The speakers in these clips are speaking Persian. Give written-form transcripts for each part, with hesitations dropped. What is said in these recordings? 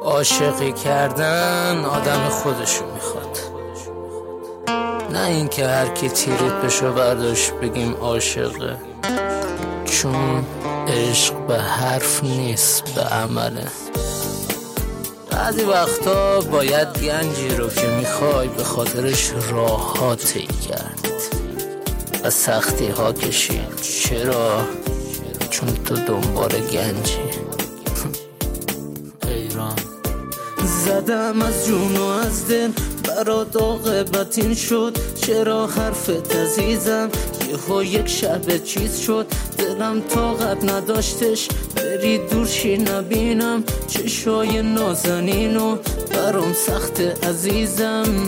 عاشقی کردن آدم خودشو میخواد، نه اینکه هر کی تیریت بشو برداشت بگیم عاشقه، چون عشق به حرف نیست، به عمله. بعضی وقتا باید گنجی رو که میخوای به خاطرش راه ها طی کرد و سختی ها کشید. چرا؟ چون تو دنبال گنجی. ایران زدم از جون و از دل، برات عاقبتین شد. چرا حرفت عزیزم یهو یک شب چیز شد؟ دلم طاقت نداشتش بری دور شی نبینم چشای نازنینو، برام سخت عزیزم.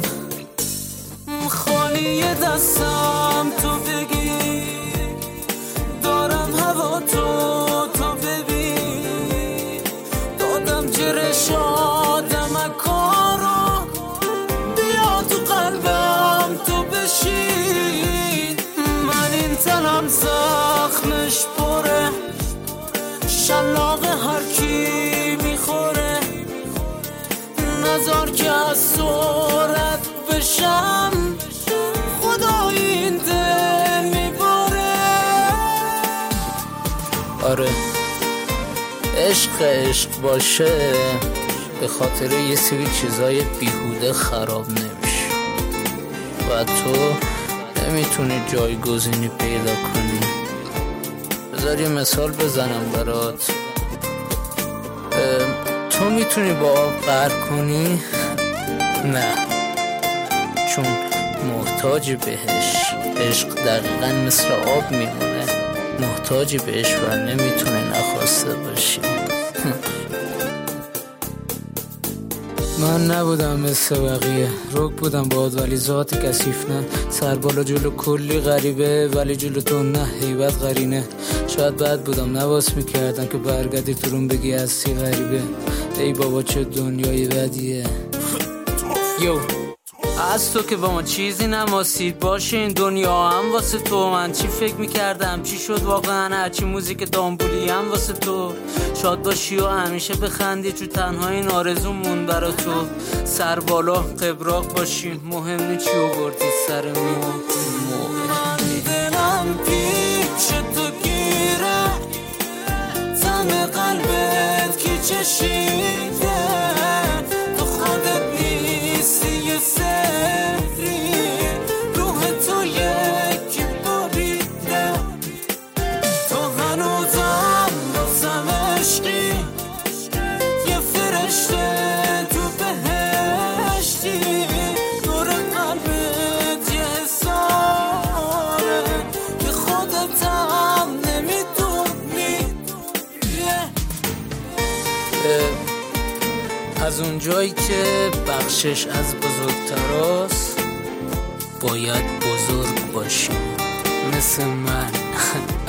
خالی دستم تو بگی دارم هوا تو ببین، دادم جرش آدم کارو، بیا تو قلبم تو بشین. من این تنم زخمش پره، شلاق هر کی میخوره، نذار که از صورت بشم، خدا این دل میباره. آره عشق باشه به خاطر یه سری چیزای بیهوده خراب نمیشه و تو نمیتونی جایگزینی پیدا کنی. بذار یه مثال بزنم برات. تو میتونی با آب غرق کنی؟ نه، چون محتاجی بهش. عشق دقیقا مثل آب میمونه، محتاجی بهش و نمیتونی نخواسته باشی. من نبودم مثل بقیه، رک بودم باد ولی ذات کثیف نه. سر بالا جلو کلی غریبه ولی جلو تو نه، هیبت قرینه. شاید بد بودم نواس میکردم که برگردی تو روم بگی هستی غریبه. ای بابا چه دنیای بدیه. یو از تو که با ما چیزی نماسید باشه این دنیا هم واسه تو. من چی فکر میکردم چی شد واقعا، هرچی موزیک دامبولی هم واسه تو. شاد باشی و همیشه بخندی، چون تنها این آرزومون برا تو. سر بالا قبراق باشیم، مهم نی چی آوردی سر ما. من دلم پیش تو گیره، تن قلبت کی چشیده، تو خودت نیستی یه سری، روح تو یکی باریده، تو هنوزم بازم عشقی، یه فرشته تو بهشتی، دور قلبت یه حساره که خودت هم نمیدونی. از اون جایی که بخشش از بزرگتراست باید بزرگ باشیم مثل من.